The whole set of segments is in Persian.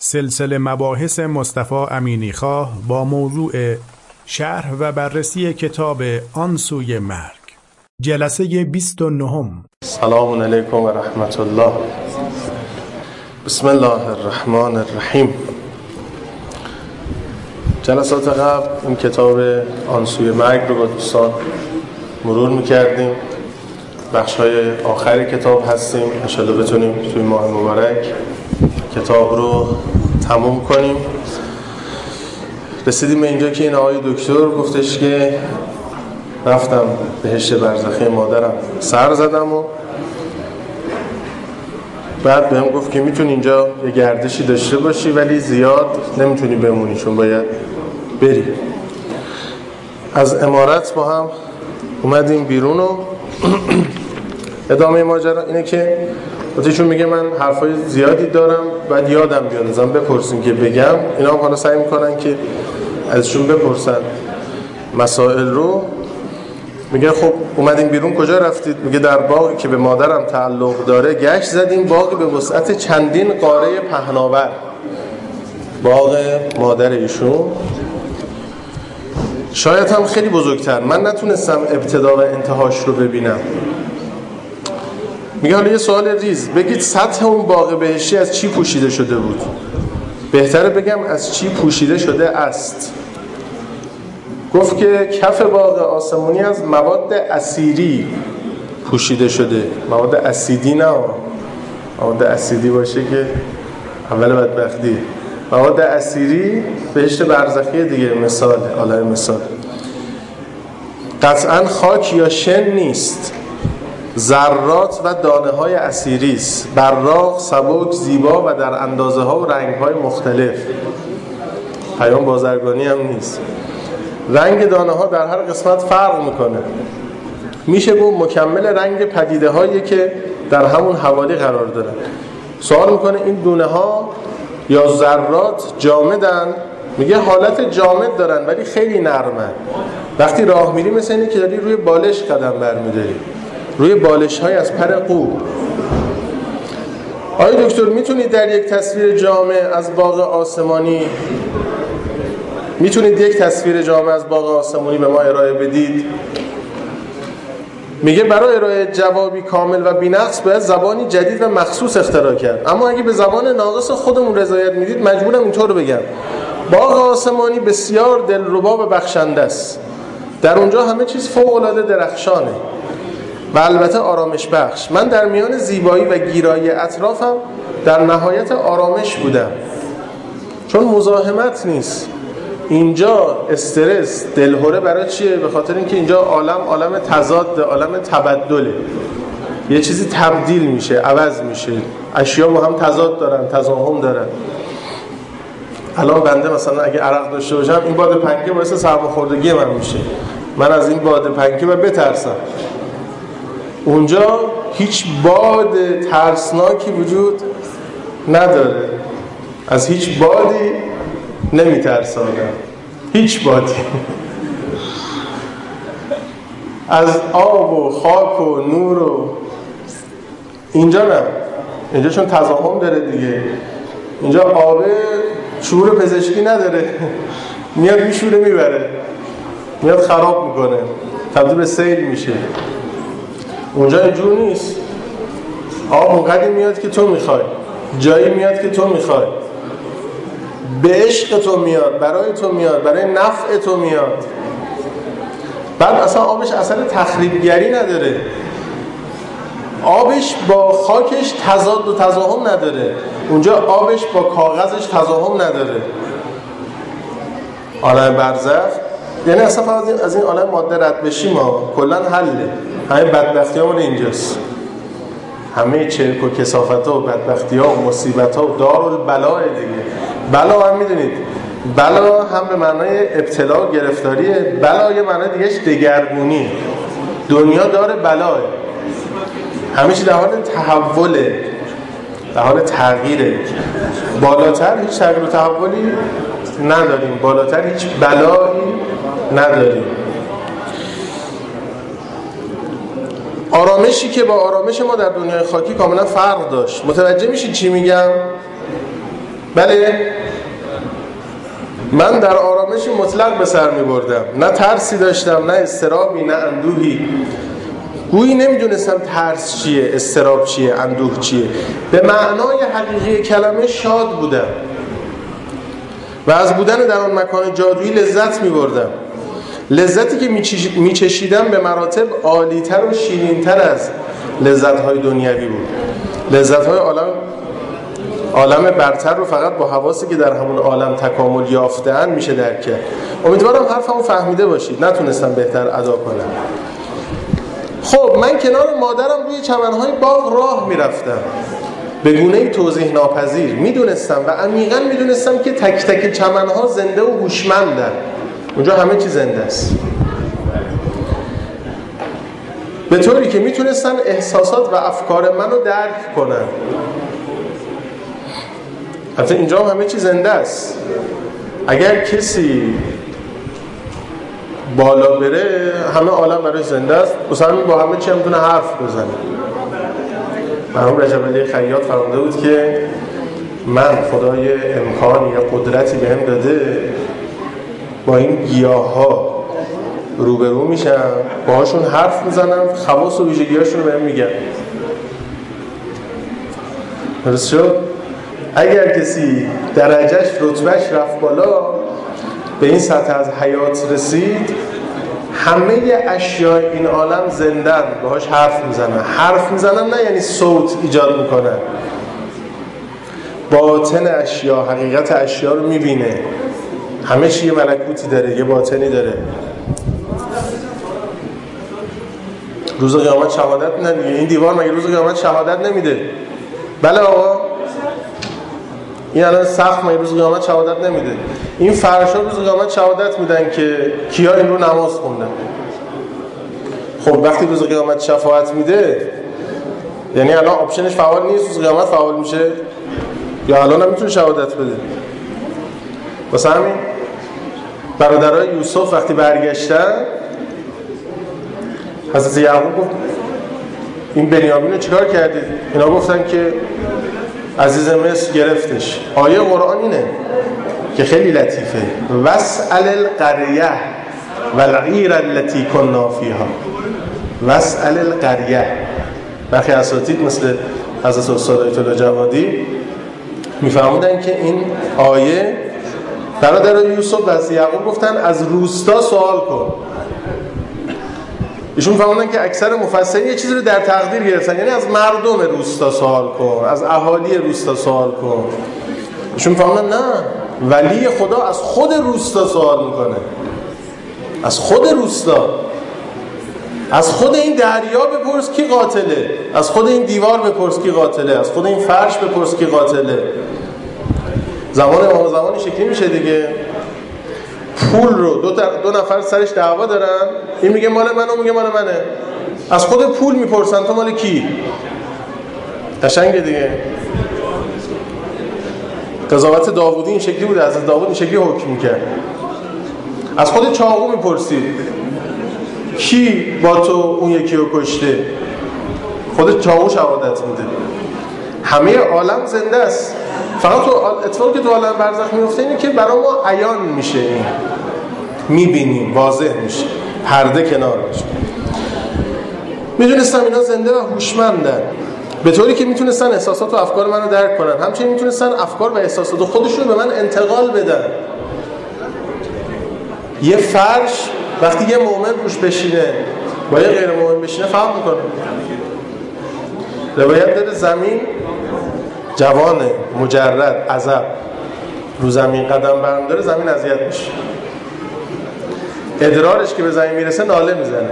سلسله مباحث مصطفی امینیخواه با موضوع شرح و بررسی کتاب آن سوی مرگ، جلسه 29. سلام علیکم و رحمت الله. بسم الله الرحمن الرحیم. جلسات قبل این کتاب آن سوی مرگ رو با دوستان مرور میکردیم. بخش‌های آخر کتاب هستیم، انشالله بتونیم توی ماه مبارک کتاب رو تموم کنیم. رسیدیم به اینجا که این آقای دکتر گفتش که رفتم بهشت برزخی مادرم سر زدم و بعد بهم گفت که میتونی اینجا یه گردشی داشته باشی ولی زیاد نمیتونی بمونی چون باید بری. از عمارت با هم اومدیم بیرون و ادامه ماجرا اینه که خودشون میگه من حرفای زیادی دارم بعد یادم بیاد ازم بپرسین که بگم. اینا هم حالا سعی میکنن که ازشون بپرسن مسائل رو. میگه خب اومدیم بیرون کجا رفتید؟ میگه در باغی که به مادرم تعلق داره گشت زدیم، باغی به وسعت چندین قاره پهناور، باغ مادر ایشون. شاید هم خیلی بزرگتر، من نتونستم ابتدا و انتهاش رو ببینم. میگه حالا یه سوال ریز، بگید سطح اون باغ بهشتی از چی پوشیده شده بود؟ بهتره بگم از چی پوشیده شده است. گفت که کف باغ آسمونی از مواد اسیری پوشیده شده. مواد اسیدی نه، مواد اسیدی باشه که اول بدبختی. مواد اسیری بهشت برزخی دیگه، مثال عالم مثال. قطعا خاک یا شن نیست، ذرات و دانه های اسیری است، براق، سبک، زیبا و در اندازه ها و رنگ های مختلف. پیام بازرگانی هم نیست. رنگ دانه ها در هر قسمت فرق میکنه. میشه گفت مکمل رنگ پدیده هایی که در همون حوالی قرار دارن. سوال میکنه این دونه ها یا ذرات جامدن؟ میگه حالت جامد دارن ولی خیلی نرمن. وقتی راه میری مثل اینه که داری روی بالش قدم برمیداری، روی بالش های از پر قو. آقای دکتر میتونید در یک تصویر جامع از باغ آسمانی به ما ارائه بدید؟ میگه برای ارائه جوابی کامل و بی‌نقص باید زبانی جدید و مخصوص اختراع کرد، اما اگه به زبان ناقص خودمون رضایت میدید مجبورم اینطور بگم: باغ آسمانی بسیار دلربا و بخشنده است. در اونجا همه چیز فوق‌العاده درخشانه و البته آرامش بخش. من در میان زیبایی و گیرایی اطرافم در نهایت آرامش بودم، چون مزاحمت نیست. اینجا استرس، دلهره برای چیه؟ به خاطر اینکه اینجا عالم تضاد، عالم تبدله. یه چیزی تبدیل میشه، عوض میشه. اشیا با هم تضاد دارن، تزاحم دارن. الان بنده مثلا اگه عرق داشته باشم، این باد پنکه باعث سرماخوردگی من میشه. من از این باد پنکه باید بترسم. اونجا هیچ باد ترسناکی وجود نداره. از هیچ بادی نمیترسه آدم، هیچ بادی. از آب و خاک و نور و اینجا نه. اینجا چون تزاحم داره دیگه، اینجا آب شعور پزشکی نداره، میاد میشوره میبره، میاد خراب میکنه، تبدیل به سیل میشه. اونجا اینجور نیست. آب اونقدر میاد که تو میخوای، جایی میاد که تو میخوای، به عشق تو میاد، برای تو میاد، برای نفع تو میاد. بعد اصلا آبش اصلا تخریبگری نداره. آبش با خاکش تضاد و تزاحم نداره. اونجا آبش با کاغذش تزاحم نداره. عالم برزخ یعنی اصلا فقط از این عالم ماده رد بشیم ما کلا حله. همه بدبختی ها مال اینجاست. همه چرک و کثافت ها و بدبختی ها و مصیبت ها و دارالبلاء دیگه. بلا هم میدونید، بلا هم به معنای ابتلا و گرفتاریه، بلا یه معنای دیگهش دگرگونی. دنیا داره بلاه، همه چی در حال تحوله، در حال تغییره. بالاتر هیچ تغییر و تحولی نداریم، بالاتر هیچ بلایی نداریم. آرامشی که با آرامش ما در دنیای خاکی کاملا فرق داشت. متوجه میشید چی میگم؟ بله، من در آرامشی مطلق به سر می بردم، نه ترسی داشتم، نه اضطرابی، نه اندوهی. گویی نمیدونستم ترس چیه، اضطراب چیه، اندوه چیه. به معنای حقیقی کلمه شاد بودم و از بودن در آن مکان جادویی لذت می بردم. لذتی که می چشیدم به مراتب عالی‌تر و شیرین‌تر از لذت‌های دنیوی بود. لذت‌های عالم برتر رو فقط با حواسی که در همون عالم تکامل یافته‌اند میشه درک کرد. امیدوارم حرفمو فهمیده باشید. نتونستم بهتر ادا کنم. خب من کنار مادرم روی چمن‌های باغ راه میرفتم، به گونه‌ای توضیح ناپذیر. میدونستم و عمیقاً میدونستم که تک تک چمن‌ها زنده و هوشمندن. اونجا همه چی زنده است، به طوری که میتونستن احساسات و افکار منو درک کنن. حتی اینجا هم همه چی زنده است. اگر کسی بالا بره همه عالم برای زنده است، مثلا با همه چی هم میتونه حرف بزنه. مرحوم رجب علی خیاط فرموده بود که من خدای امکانی یا قدرتی بهم داده با این گیاها روبرو میشم، باهاشون حرف میزنم، خواص و ویژگی‌هاشون رو بهم میگن. درست شد؟ اگر کسی درجهش رتبهش رفت بالا، به این سطح از حیات رسید، همه اشیاء این عالم زندن، باهاش حرف میزنن. حرف میزنن نه یعنی صوت ایجاد میکنن، باطن اشیاء، حقیقت اشیاء رو میبینه. همه چی یه ملکوتی داره، یه باطنی داره. روز قیامت شهادت میدن دیگه. این دیوار مگه روز قیامت شهادت نمیده؟ بله آقا، این الان سقف مگه روز قیامت شهادت نمیده؟ این فرشا روز قیامت شهادت میدن که کیا این رو نماز خوندن. خب وقتی روز قیامت شفاعت میده، یعنی الان آپشنش فعال نیست، روز قیامت فعال میشه؟ یا الان هم میتونه شهادت بده؟ واسه همین برادرای یوسف وقتی برگشتن، حضرت یعقوب گفت این بنیامین رو چیکار کردید؟ اینا گفتن که عزیز مصر گرفتش. آیه قرآن اینه که خیلی لطیفه: واسأل القریه والعیر التي كنا فيها. واسأل القریه. برخی اساتید مثل حضرت استاد آیت الله جوادی میفهمودن که این آیه برادرای یوسف از یعقوب گفتن از روستا سوال کن. ایشون فهمیدن که اکثر مفسرین یه چیزی رو در تقدیر گرفتن، یعنی از مردم روستا سوال کن، از اهالی روستا سوال کن. ایشون فهمیدن نه، ولی خدا از خود روستا سوال میکنه، از خود روستا. از خود این دریا بپرس کی قاتله، از خود این دیوار بپرس کی قاتله، از خود این فرش بپرس کی قاتله. زمان ما زمانی شکلی میشه دیگه، پول رو دو نفر سرش دعوا دارن، این میگه مال منه، اون میگه مال منه. از خود پول میپرسن تو مال کی؟ قشنگه دیگه. قضاوت داوودی این شکلی بوده، از داوود این شکلی حکم میکرد. از خود چاقو میپرسید کی با تو اون یکی رو کشته؟ خود چاقو شهادت میده. همه عالم زنده است، فقط تو اتفاقی که تو عالم برزخ میفته اینه که برای ما عیان میشه، این میبینیم، واضح میشه، پرده کنار میشه. میدونستم اینا زنده و هوشمندن، به طوری که میتونستن احساسات و افکار منو درک کنن، همچنین میتونستن افکار و احساسات خودشون به من انتقال بدن. یه فرش وقتی یه مؤمن روش بشینه با یه غیر مؤمن بشینه فرق میکنه. روایت داره زمین جوان مجرد عزب رو زمین قدم برمی‌داره، زمین اذیت میشه. ادرارش که به زمین میرسه ناله میزنه،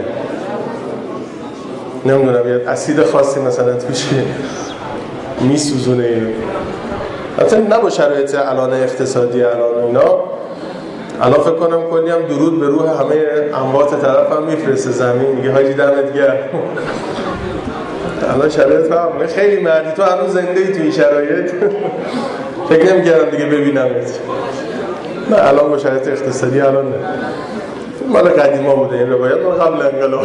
نمیدونم یه اسید خاصی مثلا توش میسوزونه اینو. حتی نه با شرایط الان اقتصادی الان اینا، الان فکر کنم کلی هم درود به روح همه اموات طرف هم میفرسته زمین، میگه حاجی دمت گرم. الان شرایط فهمه خیلی مردی، تو هنوز زنده ای تو این شرایط؟ فکر نمی‌کردم دیگه ببینمت. نه الان با شرایط اقتصادی الان نه، مال قدیما بوده این روایت، مال قبل انقلاب.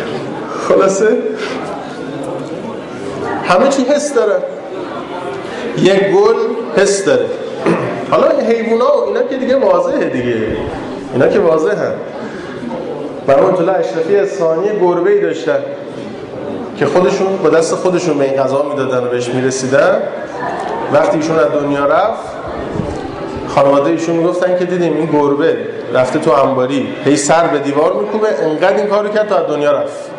خلاصه همه چی حس داره. یک گل حس داره. حالا این حیوونا و اینا که دیگه واضحه دیگه، اینا که واضحه. برای طلع اشرفی اصفهانی گربه‌ای داشتن که خودشون با دست خودشون به این غذا میدادن و بهش میرسیدن. وقتی ایشون از دنیا رفت، خانواده ایشون میگفتن که دیدیم این گربه رفته تو انباری هی سر به دیوار میکوبه، انقدر این کارو کرد تا از دنیا رفت.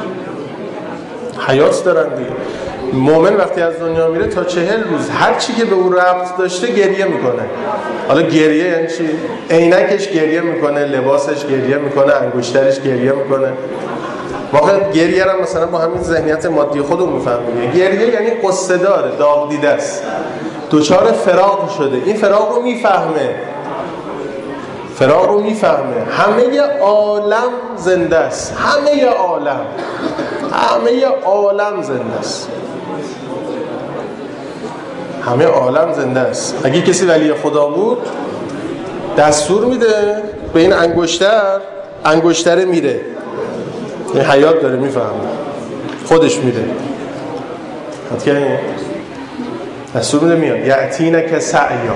حیات دارن دیگه. مومن وقتی از دنیا میره تا 40 روز هر چی که به اون ربط داشته گریه میکنه. حالا گریه یعنی چی؟ عینکش گریه میکنه، لباسش گریه میکنه، انگشترش گریه میکنه. واقعا گریه رو مثلا با همین ذهنیت مادی خودمون میفهمیم. گریه یعنی قصه داره، داغ دیده است، دوچار فراق شده. این فراق رو میفهمه، فراق رو میفهمه. همه عالم زنده است، همه عالم زنده است، همه عالم زنده است. اگه کسی ولی خدا بود دستور میده به این انگشتره میره، این حیات داره، میفهمه، خودش میره. حتی دستور میده میاد یأتینک سعیا.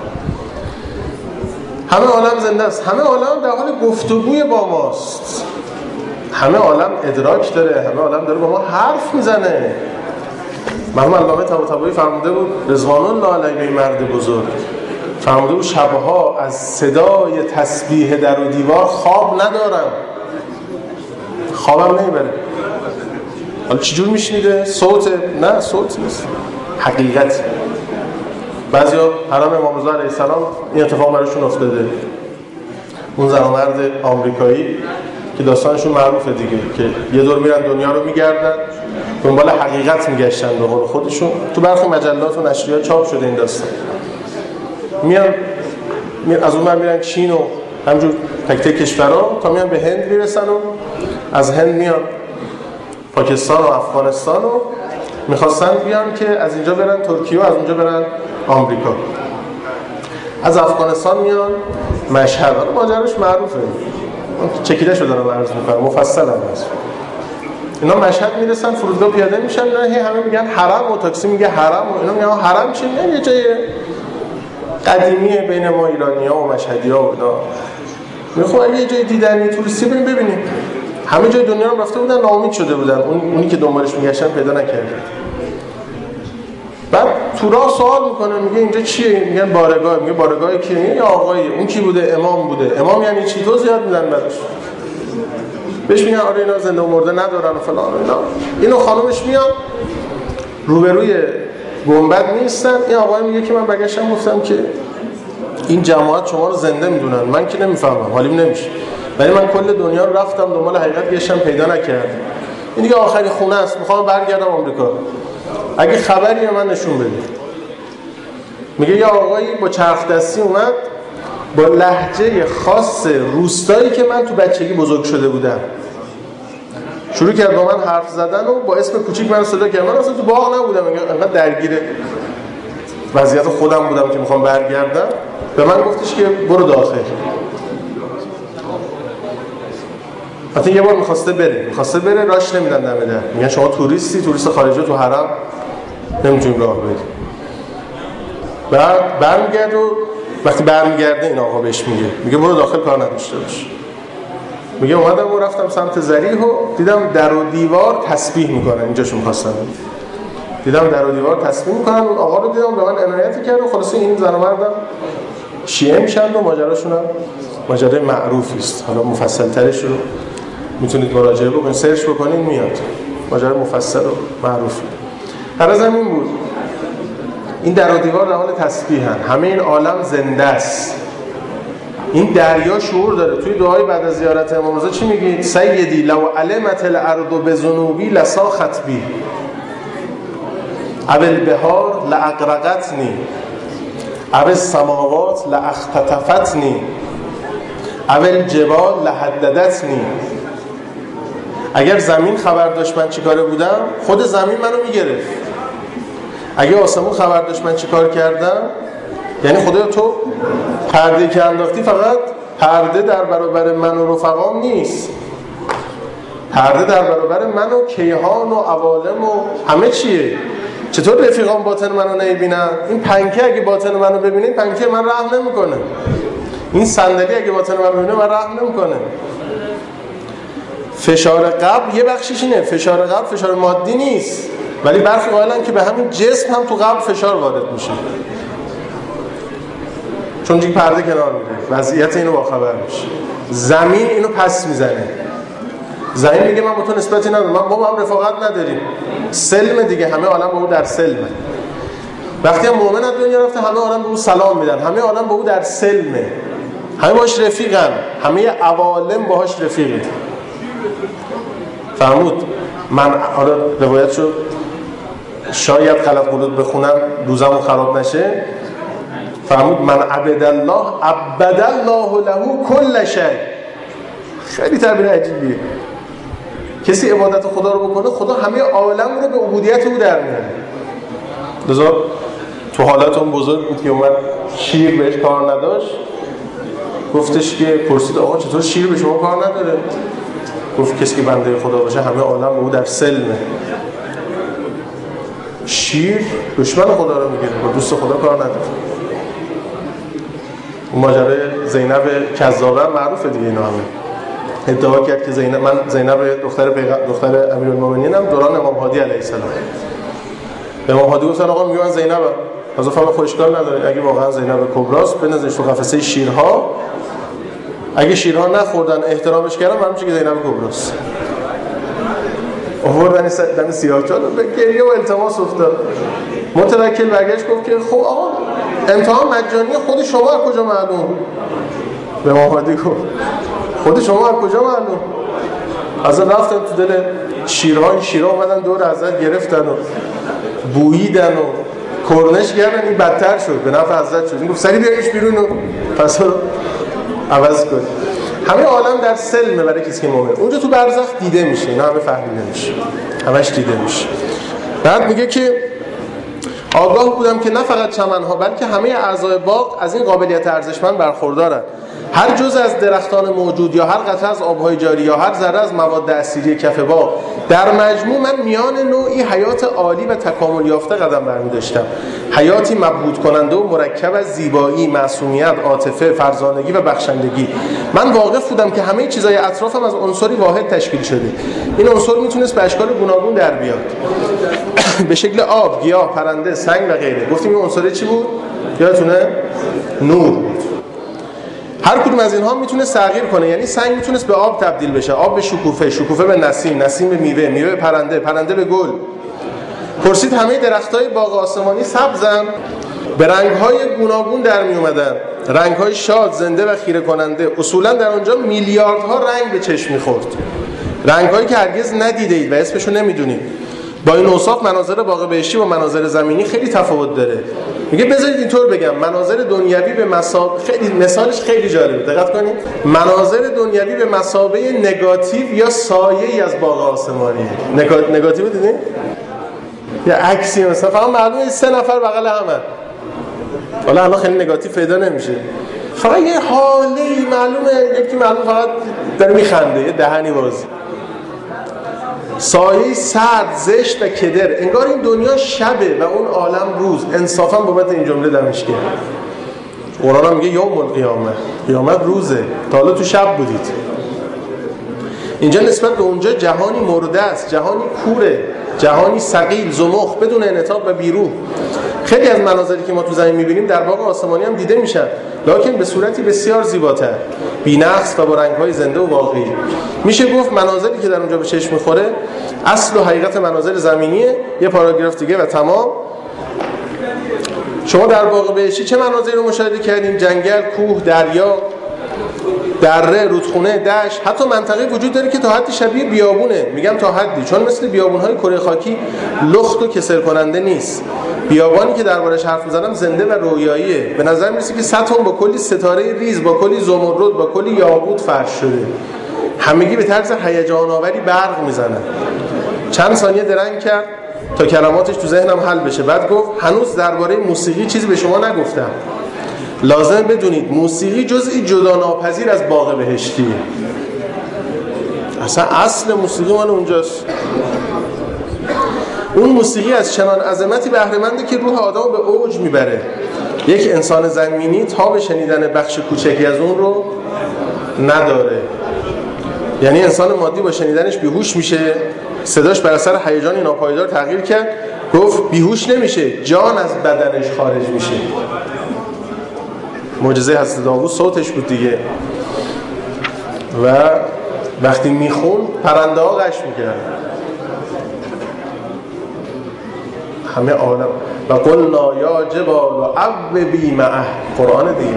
همه عالم زنده است، همه عالم در حال گفتگوی با ماست، همه عالم ادراک داره، همه عالم داره با ما حرف میزنه. مرحوم علامه طباطبایی فرموده بود، رضوان الله علیه، این مرد بزرگ فرموده بود شبها از صدای تسبیح در و دیوار خواب ندارم، خوابم نمیبره. حالا چجور میشنیده؟ صوت؟ نه صوت نیست، حقیقت. بعضیا حرم امام رضا علیه السلام این اتفاق براشون افتاده. اون زن و مرد آمریکایی که داستانشون معروفه دیگه، که یه دور میرن دنیا رو میگردن، دنبال حقیقت میگشتن به قول خودشون. تو برخی مجلات و نشریات چاپ شده این داستان. میان از اون میرن چین و همجور تک تک کشورها تا میان به هند میرسن و از هند میان پاکستان و افغانستان و میخواستن بیان که از اینجا برن ترکیه و از اونجا برن آمریکا. از افغانستان میان مشهد. ماجراش معروفه، چکیده شده رو عرض میکنم، مفصل هم هست. اینا مشهد میرسن، فرودگاه پیاده میشن، نه همه میگن حرم و تاکسی میگه حرم و اینا میگن حرم چیه؟ یه جای قدیمیه بین ما ایرانی‌ها و مشهدی‌ها و اینا. میخوام اگه یه جای دیدنی توریستی بریم ببینیم. همه جای دنیا هم رفته بودن، ناامید شده بودن، اونی که دنبالش میگشتن پیدا نکردن. بعد تو راه سوال میکنه، میگه اینجا چیه؟ میگن بارگاه. میگه بارگاه کیه؟ میگه آقایی. اون کی بوده؟ امام بوده. امام یعنی چی؟ تو زیاد میدن براش. بهش میگن آره اینا زنده و مرده ندارن و فلان و اینا. اینو خانومش میاد روبروی گنبد نیستن. این آقای میگه که من برگشتم گفتم که این جماعت شما رو زنده میدونن، من که نمیفهمم، حالیم نمیشه، ولی من کل دنیا رو رفتم دنبال حقیقت گشتم پیدا نکردم. این دیگه آخری خونه است، میخوام برگردم آمریکا، اگه خبری من نشون بده. میگه یه آقایی با چرخ دستی اومد با لهجه خاص روستایی که من تو بچگی بزرگ شده بودم، شروع کرد با من حرف زدن و با اسم کوچیک من صدا کرد. من اصلا تو باغ نبودم، انقدر درگیر وضعیت خودم بودم که میخوام برگردم. به من گفتش که برو داخل. حتی یه بار میخواسته بره راش نمیدن دم در، میگن شما توریست خارجی تو حرم نمیتونی راه بری. بعد برمیگرد و وقتی برمیگرده این آقا بهش میگه برو داخل، کار نداشته باش. میگه اومدم و رفتم سمت ذریح و دیدم در و دیوار تسبیح میکنن، اینجاشون می‌خواستم دیدم در و دیوار تسبیح میکنن. اون آقا رو دیدم به من عنایتی کرد و خلاصه این زن و مردم شیعه میشن و ماجراشون هم ماجرای معروفی است. حالا مفصل ترش رو میتونید مراجعه بکنید، سرچ بکنید میاد، ماجرا مفصل و معروفی. هر از این بود این در و دیوار در حال تسبیحن، همه این عالم زنده است. این دریا شعور داره. توی دعای بعد از زیارت امام رضا چی میگید؟ سیدی لو علمت الارض بذنوبی لساخت بی ابل البحار لاغرقتنی ابل السماوات لاختطفتنی ابل الجبال لحددتنی. اگر زمین خبر داشت من چیکاره بودم، خود زمین منو میگرفت. اگه آسمون خبر داشت من چیکار کردم، یعنی خدایا تو پرده که انداختی فقط پرده در برابر من و رفقام نیست، پرده در برابر من و کیهان و عوالم و همه چیه. چطور رفیقان باطن منو نمیبینن؟ این پنکه اگه باطن منو ببینه این پنکه من رحم نمیکنه، این صندلی اگه باطن من ببینه من رحم نمیکنه. فشار قبل یه بخشش اینه، فشار قبل فشار مادی نیست، ولی برخی قائلن که به همین جسم هم تو قبل فشار وارد میشه، چون دیگه پرده کنار میره، وضعیت اینو باخبر میشه. زمین اینو پس میزنه، زمین میگه من با تو نسبتی ندارم، ما با هم رفاقت نداریم، سلم دیگه، همه عالم با او در سلمه. وقتی هم مؤمن از دنیا رفته همه عالم به او سلام میدن، همه عالم با او در سلمه، همه باش رفیقن، همه عوالم باهاش رفیقه. فرمود من حالا روایت شد شاید غلط قلوت بخونم روزمو خراب نشه، فرمود من عبد الله عبد الله له کل شیء. خیلی تعبیر عجیبیه. کسی عبادت خدا رو بکنه خدا همه عالم رو به عبودیت او در میاره. لذا تو حالت اون بزرگ بود که اومد شیر بهش کار نداشت، گفتش که پرسید آقا چطور شیر به شما کار نداره؟ گفت کسی که بنده خدا باشه همه عالم به او در سلمه. شیر دشمن خدا رو میگیره، با دوست خدا کار نداره. اون ماجرای زینب کذابه معروفه دیگه، اینا همه ادعا کرد که زینب دختر امیرالمومنینم دوران امام هادی علیه السلام. امام هادی گفتن آقا میگن زینب از فهم خوشکار نداره، اگه واقعا زینب کبراست بنازش تو قفسه شیرها، اگه شیرها نخوردن احترامش کردن معلوم میشه که زینب کبراست. آوردن دم سیاه‌چال به گریه و التماس افتاد. متوکل برگشت گفت که خب آقا امتحان مجانی خود شما از کجا معلوم؟ به امام هادی گفت خود شما از کجا معلوم؟ اصلا رفتن تو دل شیرها، این شیرها اومدن دور حضرت گرفتن و بوییدن و کرنش کردن، این بدتر شد، به نفع حضرت شد. این گفت سری بیاریش بیرون و پس رو عوض کن. همه عالم در سلمه برای کسی که مومن. اونجا تو برزخ دیده میشه، اینا همه فهمیده میشه، همش دیده میشه. بعد میگه که آگاه بودم که نه فقط چمنها بلکه همه اعضای باغ از این قابلیت ارزشمند برخوردارند. هر جزء از درختان موجود یا هر قطره از آبهای جاری یا هر ذره از مواد اسیدی کف باغ، در مجموع من میان نوعی حیات عالی و تکامل یافته قدم برمی‌داشتم. حیاتی مبهوت کننده و مرکب از زیبایی، معصومیت، عاطفه، فرزانگی و بخشندگی. من واقف بودم که همه چیزهای اطرافم از عنصری واحد تشکیل شده. این عنصر میتونست به اشکال گوناگون در بیاد. به شکل آب، گیاه، پرنده، سنگ و غیره. گفتیم این عنصر چی بود؟ یادتونه؟ نور بود. هر کدوم از اینها میتونه تغییر کنه، یعنی سنگ میتونست به آب تبدیل بشه، آب به شکوفه، شکوفه به نسیم، نسیم به میوه، میوه به پرنده، پرنده به گل. پرسید همه درختای باغ آسمانی سبزن، به رنگ‌های گوناگون در می اومدن، رنگ‌های شاد، زنده و خیره کننده. اصولا در اونجا میلیاردها رنگ به چشم می‌خورد، رنگ‌هایی که هرگز ندیدید و اسمشو نمیدونید. با این اوصاف مناظر باغ بهشتی و مناظر زمینی خیلی تفاوت داره. میگه بذارید اینطور بگم، مناظر دنیوی به خیلی مثالش خیلی جالبه، دقت کنید. مناظر دنیوی به مثابه نگاتیو یا سایه‌ای از باغ آسمانی. نگاتیو دیدین؟ یا عکسی مثلا فقط معلومه 3 نفر بغل همه. حالا الان خیلی نگاتیو پیدا نمیشه. فقط یه حالی معلومه، یکی معلومه فقط داره میخنده، یه دهنی بازی. سایه سرد، زشت و کدر، انگار این دنیا شبه و اون عالم روز. انصافا بابت این جمله دمش کرد. قرآن هم میگه یوم القیامه، قیامت روزه، تا حالا تو شب بودید. اینجا نسبت به اونجا جهانی مرده است، جهانی کوره، جهانی ثقیل، زمخ، بدون انعطاف و بیروح. خیلی از مناظری که ما تو زمین میبینیم در باغ آسمانی هم دیده میشن، لکن به صورتی بسیار زیباتر، بی‌نقص و با رنگ‌های زنده و واقعی. میشه گفت مناظری که در اونجا به چشم میخوره اصل و حقیقت مناظر زمینیه. یه پاراگراف دیگه و تمام. شما در باغ بهشتی چه مناظری رو مشاهده کردیم؟ جنگل، کوه، دریا، دره، رودخونه، دشت، حتی منطقه وجود داره که تا حدی شبیه بیابونه. میگم تا حدی چون مثل بیابون‌های کره خاکی لخت و کسل کننده نیست. بیابانی که دربارش حرف می‌زنم زنده و رویاییه. به نظر میرسه که سطح با کلی ستاره ریز، با کلی زمرد، با کلی یاقوت فرش شده. همگی به طرز هیجان آوری برق میزنن. چند ثانیه درنگ کرد تا کلماتش تو ذهنم حل بشه. بعد گفت هنوز درباره موسیقی چیزی به شما نگفتم. لازم بدونید موسیقی جزئی جدا ناپذیر از باغ بهشتیه. اصلا اصل موسیقی مال اونجاست. اون موسیقی از چنان عظمتی بهره منده که روح آدم به اوج میبره. یک انسان زمینی تا به شنیدن بخش کوچکی از اون رو نداره. یعنی انسان مادی با شنیدنش بیهوش میشه، صداش بر اثر هیجانی ناپایدار تغییر کرد، گفت بیهوش نمیشه، جان از بدنش خارج میشه. معجزه حضرت داوود صوتش بود دیگه. و وقتی میخون پرنده ها غش میکرد، همه عالم. و قلنا یا جبال اوبی معه، قرآن دیگه.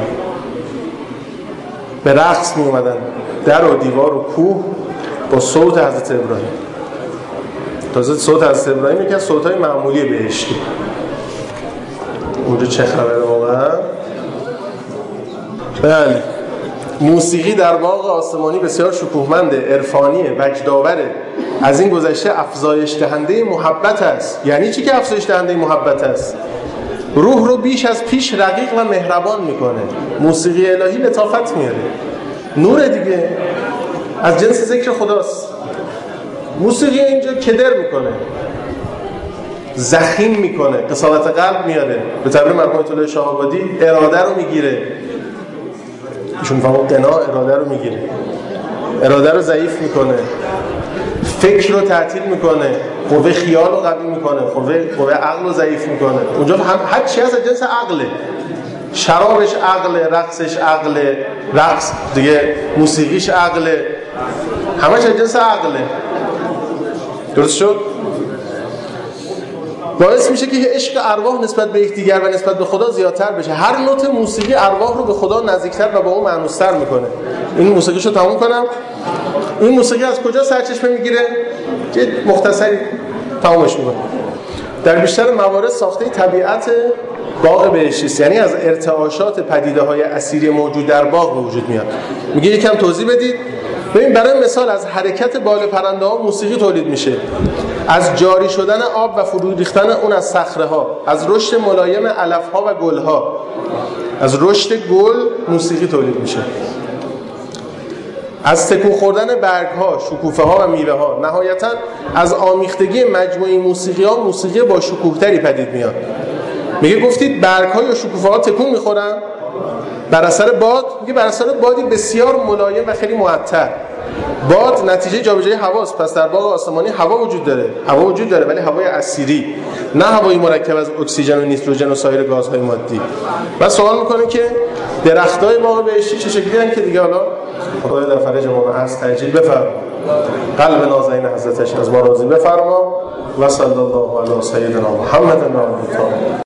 به رقص می اومدن در و دیوار و کوه با صوت حضرت ابراهیم. تازه صوت حضرت ابراهیم یکی از صوت‌های معمولی بهشتی. اونجا چه خبره واقعا؟ بله، موسیقی در باغ آسمانی بسیار شکوهمنده، عرفانیه، وجدآوره. از این گذشته افزایش دهنده محبت است. یعنی چی که افزایش دهنده محبت است؟ روح رو بیش از پیش رقیق و مهربان میکنه. موسیقی الهی لطافت میاره، نور دیگه، از جنس ذکر خداست. موسیقی اینجا کدر میکنه، زخیم میکنه، قساوت قلب میاره. به تعبیر مرحوم آیت الله شاه آبادی اراده رو میگیره. ایشون فهمون قنا اراده رو میگیره، اراده رو ضعیف میکنه، فکر رو تعطیل میکنه، قوه خیال رو قوی میکنه، قوه عقل رو ضعیف میکنه. اونجا هر چی هست جنس عقله. شرابش عقله، رقصش عقله، رقص دیگه، موسیقیش عقله، همش جنس عقله. درست شد؟ باعث میشه که عشق ارواح نسبت به یکدیگر و نسبت به خدا زیادتر بشه. هر نوت موسیقی ارواح رو به خدا نزدیکتر و با اون مانوستر میکنه. این موسیقیشو تموم کنم. این موسیقی از کجا سرچشمه میگیره؟ یه مختصری تمامش میکنه. در بیشتر موارد ساخته طبیعت باغ بهشتی است، یعنی از ارتعاشات پدیده‌های اثیری موجود در باغ به وجود میاد. میگه یکم توضیح بدید. ببین، برای مثال از حرکت بال پرنده‌ها موسیقی تولید میشه، از جاری شدن آب و فرو ریختن اون از صخره‌ها، از رشد ملایم علف‌ها و گل‌ها، از رشد گل موسیقی تولید میشه، از تکون خوردن برگ‌ها، شکوفه‌ها و میوه‌ها. نهایتاً از آمیختگی مجموعه موسیقی‌ها موسیقی با شکوه‌تری پدید میاد. میگه گفتید برگ‌ها یا شکوفه‌ها تکون می‌خورن بر اثر باد. میگه بر اثر بادی بسیار ملایم و خیلی معطر. باد نتیجه جابجایی هواست. پس در باغ آسمانی هوا وجود داره ولی هوای اسیری، نه هوایی مرکب از اکسیژن و نیتروژن و سایر گازهای مادی. بعد سوال میکنه که درختای باغ بهشتی چه شکلی‌اند که دیگه حالا خدای در فرج ما از تأجیل بفرما، قلب نازنین حضرتش از ما راضی بفرما. و صلی الله علی سیدنا محمد و آله.